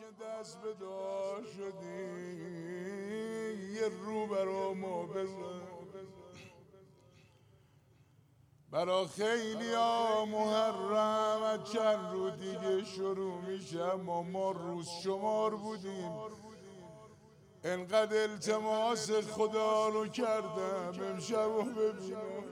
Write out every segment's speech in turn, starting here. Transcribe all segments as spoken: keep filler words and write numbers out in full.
دست به دعا شدی یه رو برا ما بزن. برا خیلی ها محرم از چند رو دیگه شروع میشه، اما ما روز شمار بودیم. انقدر التماس خدا رو کردم امشب رو ببینم.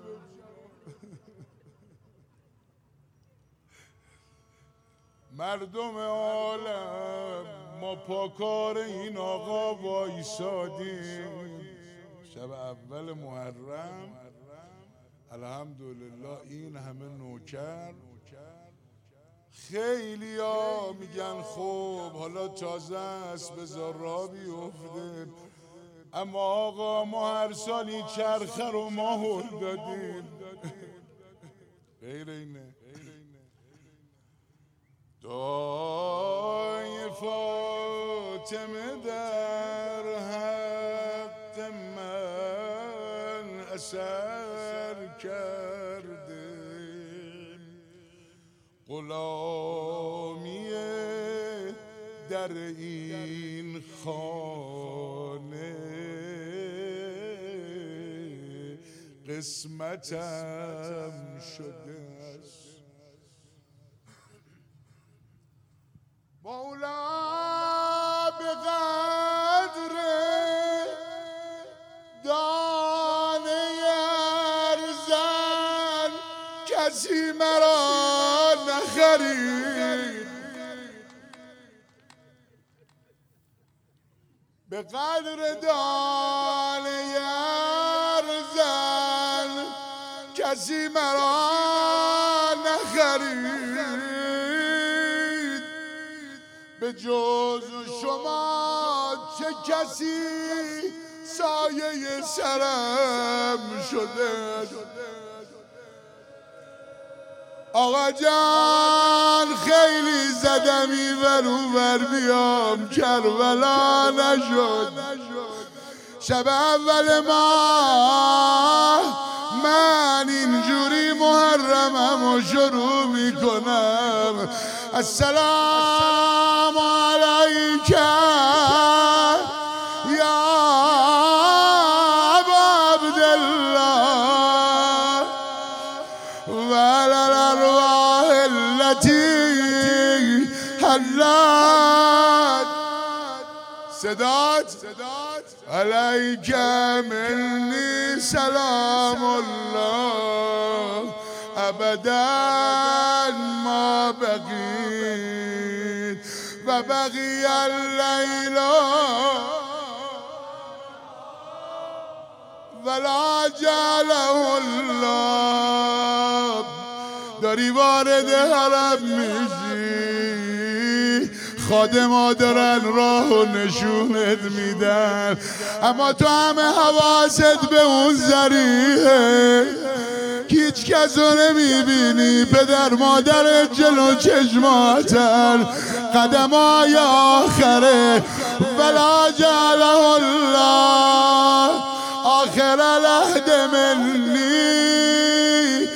مردم عالم ما پاکار این آقا وایسادیم. شب اول محرم الحمدلله این همه نوکر. خیلی ها میگن خب حالا تازه است بذار را بیفته، اما آقا ما هر سالی چرخه رو ما هل دادیم. غیر اینه دعای فاطمه در حق من اثر کرده، غلامی در این خانه قسمتم شده است. مولا به قدر دانه ارزن کسی مرا نخرید، به قدر دانه ارزن کسی مرا نخرید، به جز شما چه کسی سایه سرم شده. آقا جان خیلی زدم اینور اونور بیام کربلا نشد. شب اول ماه من اینجوری محرمم و شروع میکنم. السلام علیک یا ابا عبدالله و علی الارواح التي حلت. صدات علیک منی سلام الله ابدا ما بقیت و بقی اللیل ولا جعله الله. داری وارد حرم میشی، خادما دارن راه و نشونت میدن، اما تو همه حواست به اون ذریعه هیچ کس رو نمیبینی. پدر مادر جلو چشماتن، قدمای آخره ولا جعله الله آخر العهد منی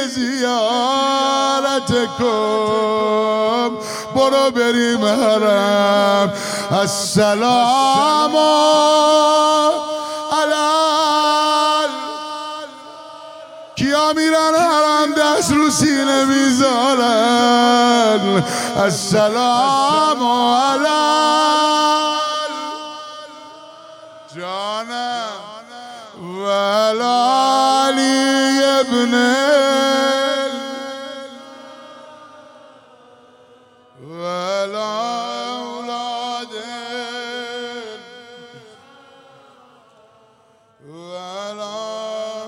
لزیارتکم. برو بریم حرم. السلام علی کیا میرن حرم دست رو سینه میذارن. السلام علی جانم ولا علی ابن ولا اولاد ولا.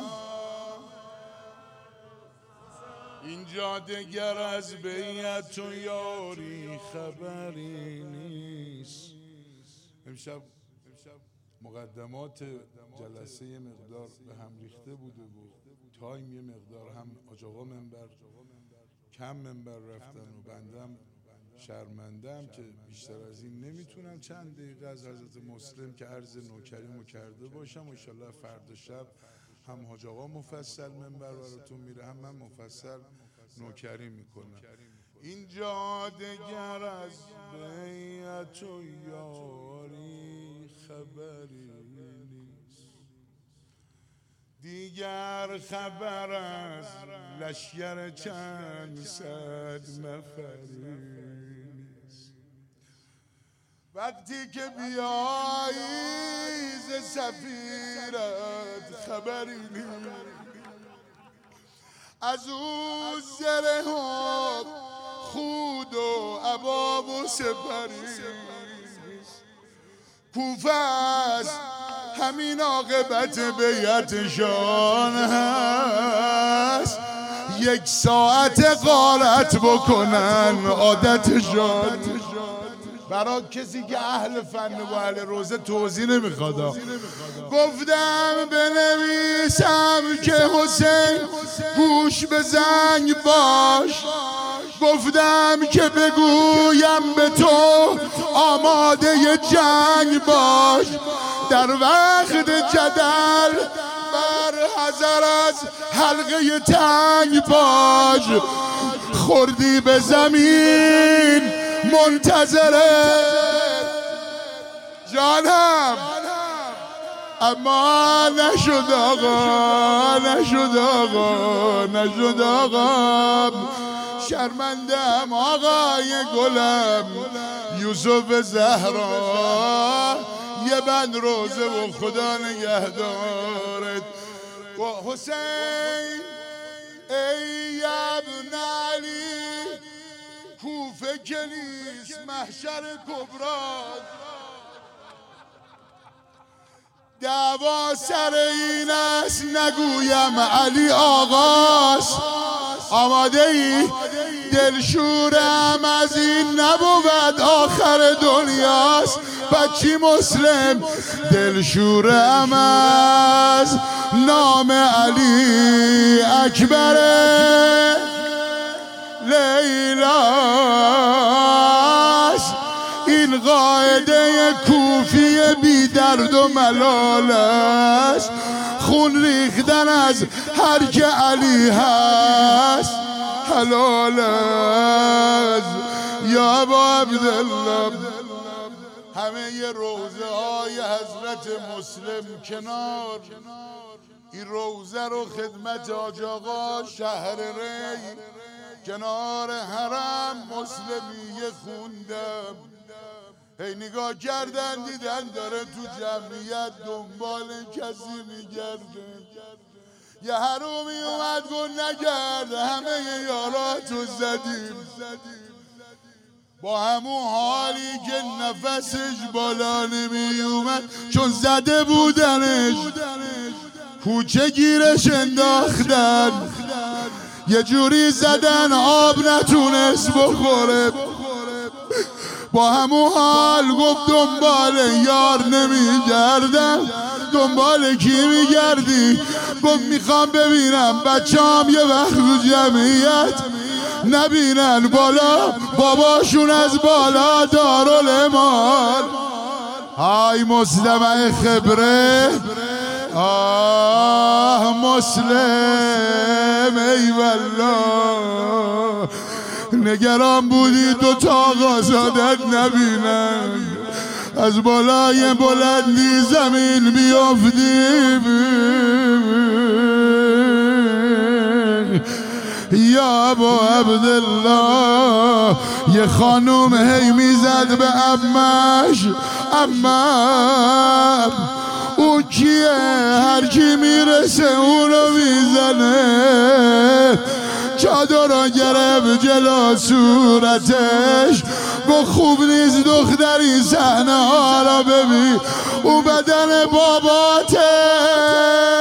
اینجا دگر از بیعت و یاری خبری نیست. امشب مقدمات جلسه یه مقدار به هم ریخته بوده بود، تایم یه مقدار هم آج آقا منبر کم منبر رفتن و بندم شرمندم که بیشتر از این نمیتونم چند دقیقه از حضرت مسلم که عرض نوکریمو کرده باشم. انشالله فردا شب هم حاج آقا مفصل منبر براتون میره، هم من مفصل نوکری میکنم. اینجا دگر از بیعت و یاری خبری نیست، دیگر خبر از لشگر چند صد نفری نیست. وقتی که بیایی ز سفیرت خبری نیست، از او زره و خود و عبا و سپری نیست. کوفه است همین عاقبت بیعتشان هست، یک ساعت غارت بکنن عادتشان. برای کسی که اهل فن و اهل روزه توضیح نمیخواد، گفتم بنویسم که حسین گوش به زنگ باش، گفتم که بگویم به تو آماده جنگ باش، در وقت جدل بر حذر از حلقه تنگ باش، خوردی به زمین منتظره جانم، اما نشد آقا، نشد آقا، نشد آقا، شرمندم آقای گلم یوسف زهرا، یه بند روزه و خدا نگهدارت. و حسین ای ابن علی، کوفه کنیست محشر کبراست، دعوا سر این است نگویم علی آقاست. آماده ای؟ دلشورم از این نبود آخر دنیاست، بچی مسلم دلشورم از نام علی اکبره لیلاست. این قاعده کوفی بی درد و ملال است، خون ریختن از هر که علی هست حلال است. یا ابا عبدالله، همه ی روزه های حضرت مسلم کنار، این روزه رو خدمت حاج آقا شهر ری کنار حرم مسلمیه خوندم. هی نگاه کردن دیدن داره تو جمعیت دنبال کسی میگرده، یه حرومی اومد گفت نگرد همه یارا تو زدیم، با همون حالی که نفسش بالا نمی اومد چون زده بودنش، کوچه گیرش انداختن، یه جوری زدن آب نتونست بخوره، با همون حال گفت دنبال یار نمیگردم. دنبال کی میگردی؟ گفت میخوام ببینم بچه‌ام یه وقت رو جمعیت نبینن بالا باباشون از بالا دارالعمال. های مسلم خبره، آه مسلم ای والله، نگران بودی دو تا آقازادت نبینن، از بالای بلندی زمین بیافتی. یا ابا عبدالله، یه خانوم هی میزد به عمش، عمم او کیه؟ هر کی میرسه اونو میزنه. چادر را گرفت جلو صورتش، گفت خوب نیست دختری صحنه ها را ببین، او بدن باباته.